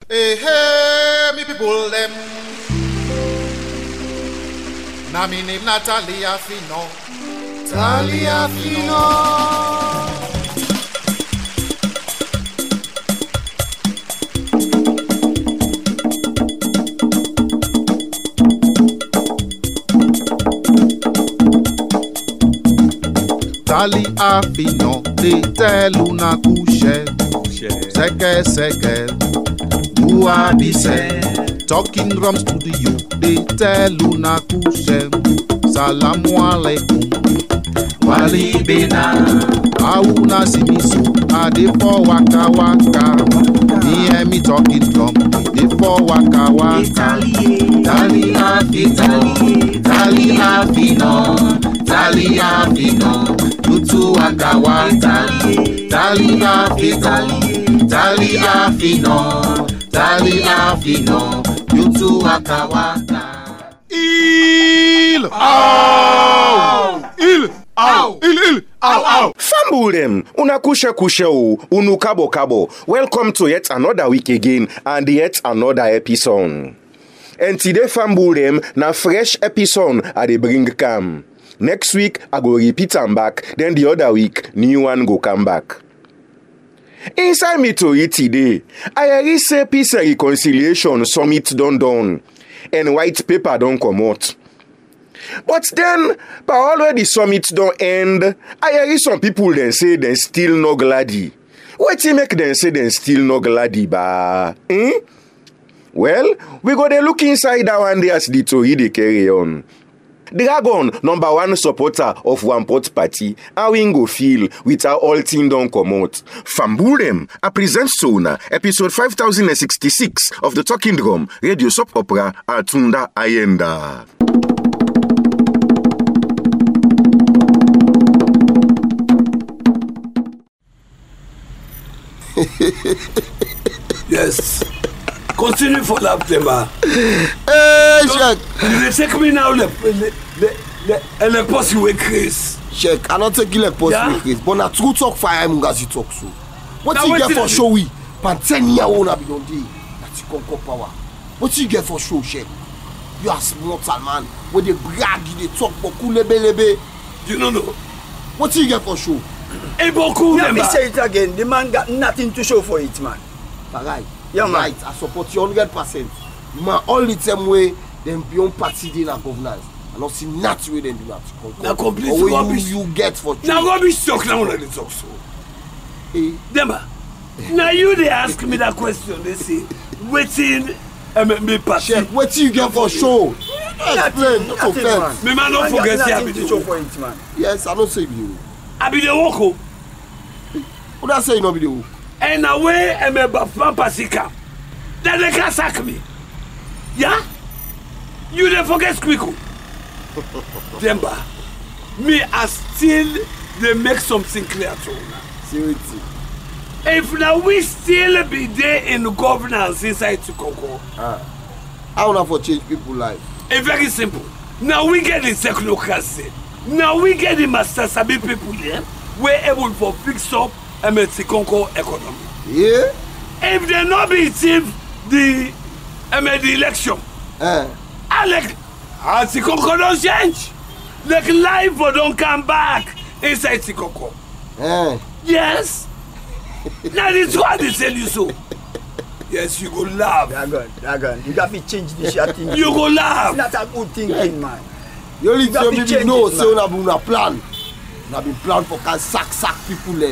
Hey, hey, me people them. Na me name Natalia Fino. Talia Fino. Talia Fino, te teluna couche. Seke, Muadise, talking drums to the youth, they tell Luna Kushem, Salamu alaikum, Wali Bena, Auna Simisu, Ade for Waka Waka, me and me talking drum, they for Waka Waka, Talia Fino, Tutu Waka Waka, Talia Fino, you too waka waka. Il, ow. Fambulem, una kushe o, unu kabo. Welcome to yet another week again and yet another episode. And today Fambulem na fresh episode I dey bring come. Next week I go repeat am back, then the other week new one go come back. Inside me to it today, I hear say peace and reconciliation summit done, and white paper don't come out. But then, by already summit don't end, I hear some people then say they still no glady. What you make them say they still no glady, ba? Well, we go to look inside that one day as the Tori they carry on. Dragon, number one supporter of One Pot Party, how we go feel with our all team don't come out. Fambulem, I present Sona, episode 5066 of the Talking Drum, Radio Soap Opera, Atunda Ayenda. Yes. Continue for that, Demba. Hey, Check. You take me now, le post you with Chris. Check, I don't take you like post with Chris, but na true talk for him as you talk so. What you get for show we? Pan 10 years old be on day. That's Conquer power. What you get for show, Check? You are smart man. When they brag, they talk beaucoup lebe. You don't know. What you get for show? Hey, beaucoup. Let me say it again. The man got nothing to show for it, man. Right. Yeah, man. Right, I support you 100%. Man, all the same way, them beyond party in our governance. I don't see nothing way they do that. Now complete rubbish. You get for now rubbish talk now when they talk so. Hey. Demba, now you they ask me that question. They say, waiting MMB party. Check, what you get for show? Explain, not offense. Me man don't forget say I be the show for it, man. Yes, I don't say you. I be the woko. What I say you not be the woko? And away MMB party come. Then they can sack me. Yeah? You dey forget Squeako. Demba, me I still they make something clear to you. Seriously. If now we still be there in governance inside Tukoko. I wanna for change people's life. It's very simple. Now we get the technocracy. Now we get the master sabi people here. We're able to fix up Tikoko economy. Yeah? If they not be achieve the election. Alec, Tikoko don't change. Like life don't come back inside Tikoko. Yes. Now this what they tell you so. Yes, you go laugh. Dragon. You got to change this shit thing. You go laugh. It's not a good thing, man. You only tell me no, say you you have a plan. You have been plan for can sack people then.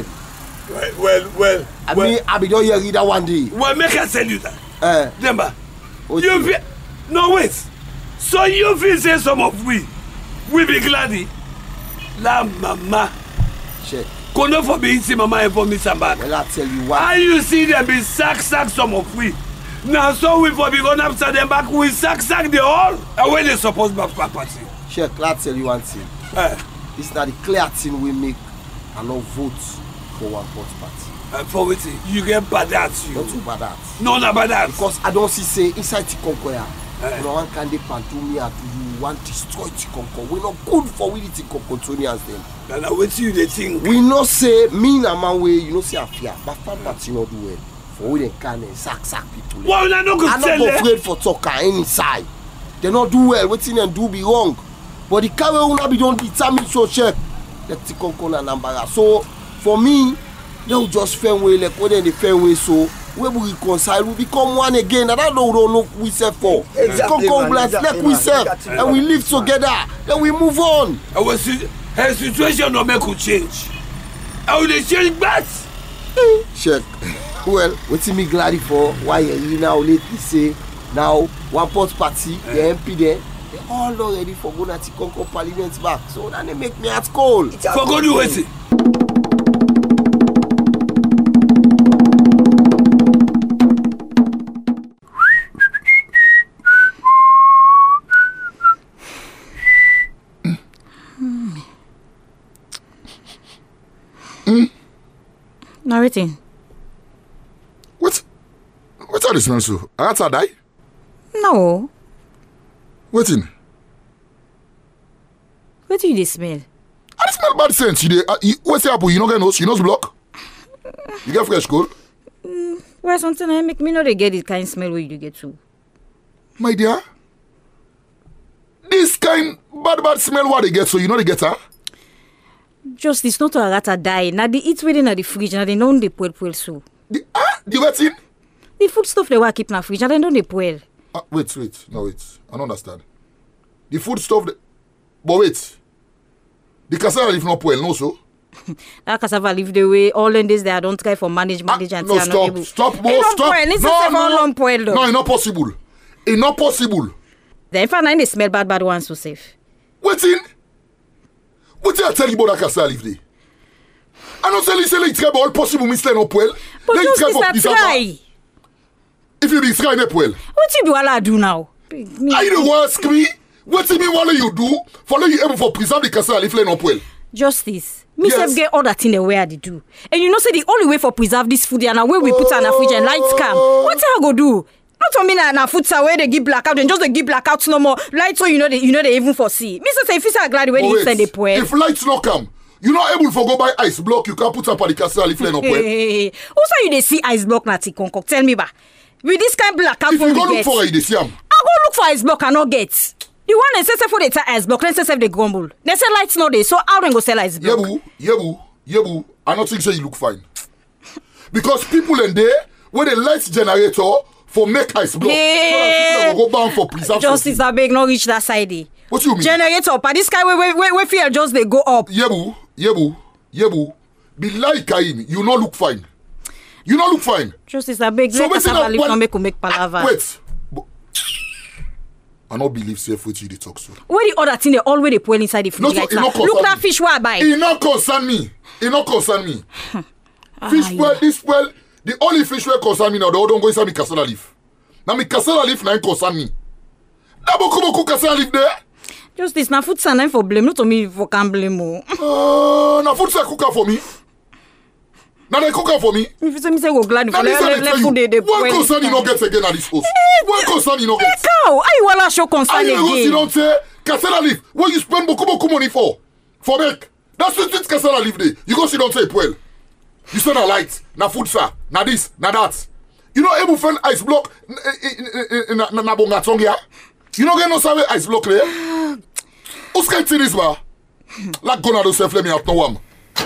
Well. I be don't hear that one day. Well, make I tell you that. Demba, okay. you feel... No, wait. So you feel say some of we be glady. La mama. Check. Kono for be eating mama and for me somebody. Well, I tell you what. How you see them be sack some of we. Now so we for be going after them back, we sack the all. And when they suppose back party. Check, I tell you one thing. It's not the clear thing we make and not vote for One Pot Party. For what you get bad at you. Not too bad at. No, not bad at. Because I don't see say inside Tikonko no one can depend to me and to you want to destroy Tikonko. We're not good for we Tikonkotonians them. Now what you they think? We not say me and my way, you know say I fear, but fan party not do well. for we can sack people. Why we not go I'm tell not them? afraid for talk any side. They not do well, wetin them do be wrong. But the car will not be don't determine so check. Let's see Konkona Nambara. So for me, they will just fair way like when they fair way so we will reconcile, we become one again. And I don't know we serve for. Exactly, man, like we serve and we live together. Then we move on. Our situation no make could change. I will change back. Check. Well, what's me glad for why you now lately say now one pot party, the MP there, they all already for going to Conco Parliament back. So then they make me at cold. For God do it. Narrating. What are the smells so? I had to die? No. Waiting. What do you smell? I smell bad sense. What's up? You know get nose? You nose block? You get fresh cold? Well, something I make me know they get this kind of smell where you get to. My dear, this kind bad smell what they get so you know they get her? Just it's not a rata die. Now they eat within the fridge and they don't they pull so. The waiting? The food stuff they were keep in the fridge and they don't they pull. Wait. No, wait. I don't understand. The food stuff... But wait. The cassava leaf not well, no so? That cassava leaf the way all in this day I don't try for manage and no, stop. Stop. No, it's not possible. It's not possible. Then if I they smell bad ones so safe. Waiting? What did I tell you about that cassava leaf day? I don't tell you say it's all possible, Mr. Nopwell. But just this try. If you be trying Nopwell. What you do all do now? I don't ask me. What do you mean what you do? Follow you able for preserve the cassava leaf Nopwell. Justice. Me yes. Get all that in the way they do. And you know say the only way for preserve this food and where we put on a fridge and lights come. What I go do? Not for me na food where they give blackout and just they give blackouts no more. Lights so you know they even foresee. Me say if you say glad when you send the poet. If lights not come, you're not able to go buy ice block, you can put up on the cassava leaf no poet. Hey. Also you they see ice block na Concoct. Tell me ba. With this kind of blackout if you go look for it, they see them. I go look for ice block and not get. The one that says for the ice block, let's say they grumble. They say lights no day, so how they go sell ice block? Yebu. I don't think so you look fine. Because people in there, where the lights generator for make ice block. Hey. So go bound for preserve. Justice I beg not reach that side. What you mean? Generator, but this guy where feel just they go up. Yebu. Be like Kain, you not look fine. You not look fine. Justice I beg so make palaver. Wait. I don't believe safe with you they talk so. Where the other thing they already pour inside the fridge like that. Look that fish where I buy. It not concern me. Fish well, this well, the only fish well concern me now, the other don't go inside me cassava leaf. Now me cassava leaf now concern me. Now boku cassava leaf there. Just this, na food sign for blame, not to me for can blame more. Na food sign cooker for me. Now they cook for me. If you say go glad for let food they one concern you not get again at this house. One concern you not get. Cow, I wanna show concern again. You don't say cassava leaf. What you spend boku money for make. That's what cassava leaf day. You go see don't say well. You say na light, na food sir, na this, na that. You know able find ice block na bonga tongia. You know get no sabe ice block there. Who's going to this ba? Like gonna do self let me out no one.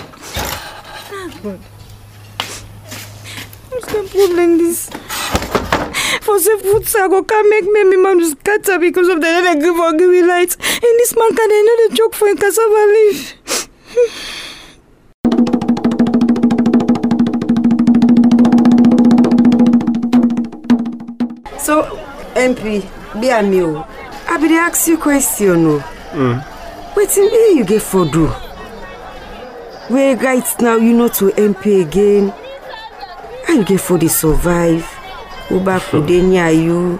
What's the problem this? For the food sago can make me man just scatter because of the never give me lights. And this man can another joke for a cassava leaf. So, MP, be a meal. I be ask you question. Wait in here you get for do. Where right now you know to MP again. How you get for the survive? Go back to Denia you.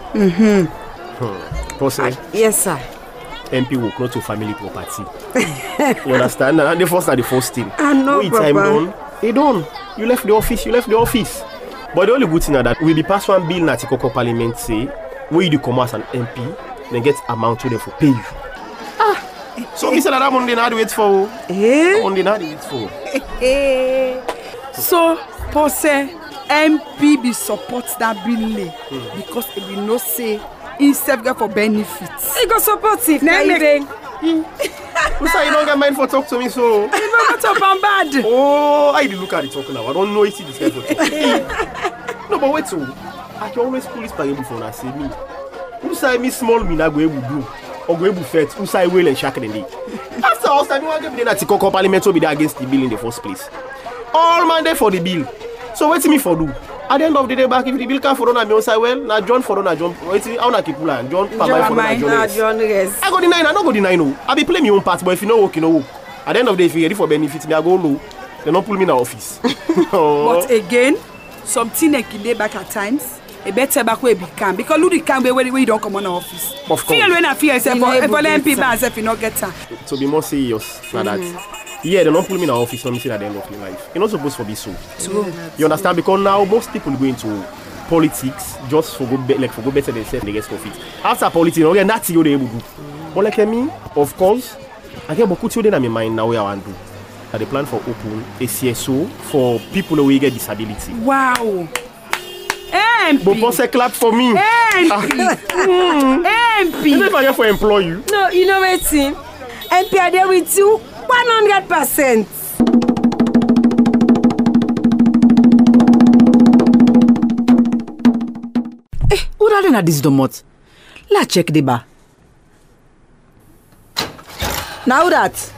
Yes, sir. MP work not to family property. You understand? And the first thing. I know, when time done, they done. You left the office. But the only good thing is that with the past one bill na Concoct Parliament say, where you do come as an MP, then get amount to them for pay you. So me say that one day not wait for. One day not wait for. So, Pose, MP be support that bill because if we no say himself get for benefits. He go support it. Who say you don't get mind for talk to me so? You don't talk about bad. Oh, I did look at the talking now. I don't know if this guy for talk. No, but wait so. I can always police by before I say me. Who say me small me na go able do? Or go able fet? Who say well and shack in the after all time, you want to get that Tikoko Parliament will be there against the bill in the first place. All man there for the bill. So wait me for do. At the end of the day, back if the bill can for on me on say well, now John for on John. Wait, how na keep John Pamai for John rest. I go deny, I no go deny no. I be play my own part, but if you no work, you no work. At the end of the day, if you ready for benefits, me I go low. They don't pull me in the office. But again, something like delay back at times. A better back where we can because Ludi can be where you don't come on the office. Of course. Feel when I feel yourself for MP myself, you not get time. To be more serious, na that. Yeah, they don't pull me in the office. Let me see at the end of my life. You're not supposed to be so. You understand? Because now most people go into politics just for go better themselves and the rest of it. After politics, you get nothing you're able to do. But like me, of course, I get beaucoup to in my mind now. Where I want to do. The plan for open a CSO for people who get disability. Wow. MP. But pense clap for me. MP. MP. You never here for employ you. No, you know what, team? MP are there with you 100%. Who are they this domot? Let's check the bar. Now that.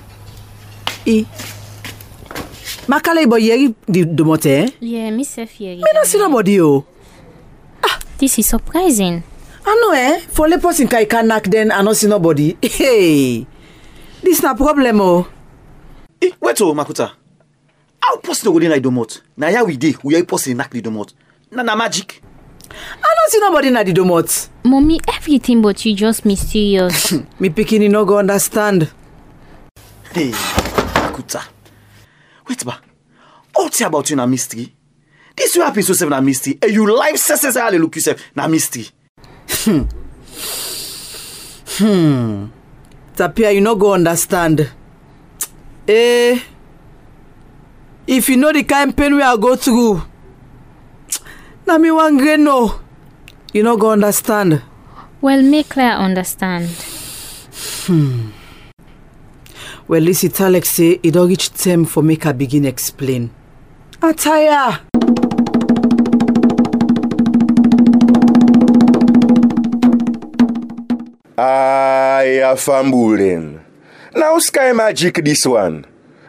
Makale boy yeri the domot eh? Yeah, Miss Fieri. Me not see nobody oh. This is surprising. I know eh. For the person kai kanak then I not see nobody. Hey. This na problem oh. Wait oh Makuta. How possible go dey na domot? Na here we dey. We are possible nak the domot. Na magic. I don't see nobody na the domot. Mommy, everything but you just mysterious. Me pikin no go understand. Hey, Makuta. Wait ba. All tell about you na mystery. This will happen so seven na mystery. And you life senses how they look yourself na mystery. Tapia, you no go understand. If you know the kind pain we are go through, na me one great no. You no go understand. Well, make Claire understand. Well, listen, Alex say it don't reach time for make her begin explain. Ataya. I fambulen. Now sky magic this one.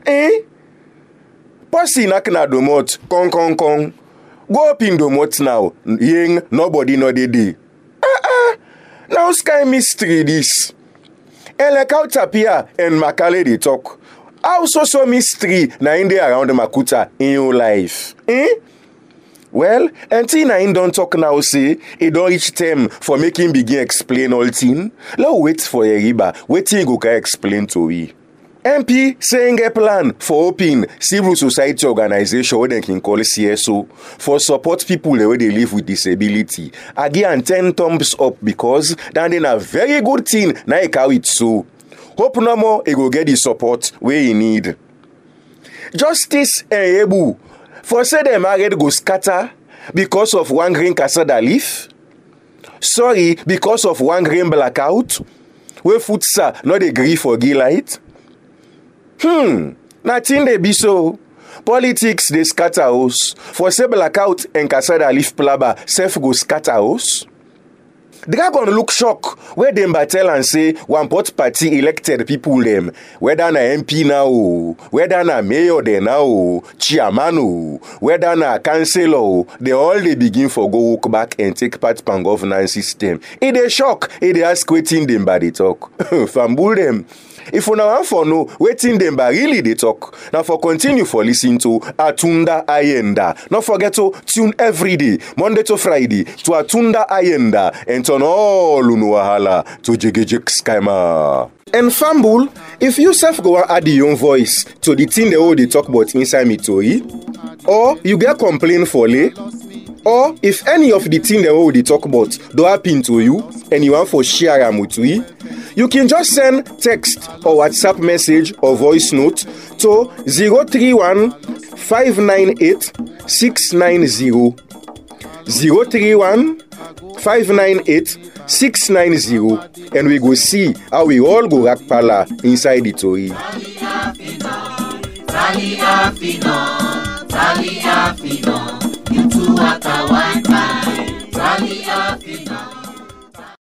Posse nak na domot, kong. Go up in domot now. Ying, nobody know the day. Now sky mystery this. And like how Tapia and Makale they talk. How so mystery na in there around Makuta in your life. Well, until na don't talk now say, it don't reach time for making begin explain all thing. Let's wait for a riba, waiting go can explain to we. MP saying a plan for open civil society organization where they can call CSO for support people the way they live with disability. Again, 10 thumbs up because then they a very good thing na e carry it so. Hope no more e go get the support where you need. Justice and Ebu for say the married go scatter because of one green casada leaf. Sorry, because of one green blackout. Where Futsa not agree for Gilite. Nothing they be so. Politics they scatter us. For say blackout and casada leaf plaba self go scatter us. Dragon look shock where them battle and say one pot party elected people them. Whether na MP now, whether na mayor they now, chairman, whether na councillor, they all they begin for go walk back and take part in governance system. It a shock, it ask waiting them by the talk. Fambul them. If you want for no, waiting them by really they talk. Now for continue for listen to Atunda Ayenda. Not forget to tune every day, Monday to Friday, to Atunda Ayenda and turn all Unuahala to Jigejik Skema. And Fambul, if you self go and add your own voice to the thing they talk about inside me to or you get complaint for lay, or if any of the thing they talk about do happen to you and you want for share them with we, you can just send text or WhatsApp message or voice note to 031 598 690 031 598 690 and we go see how we all go rack pala inside the Tori. Tali Afino,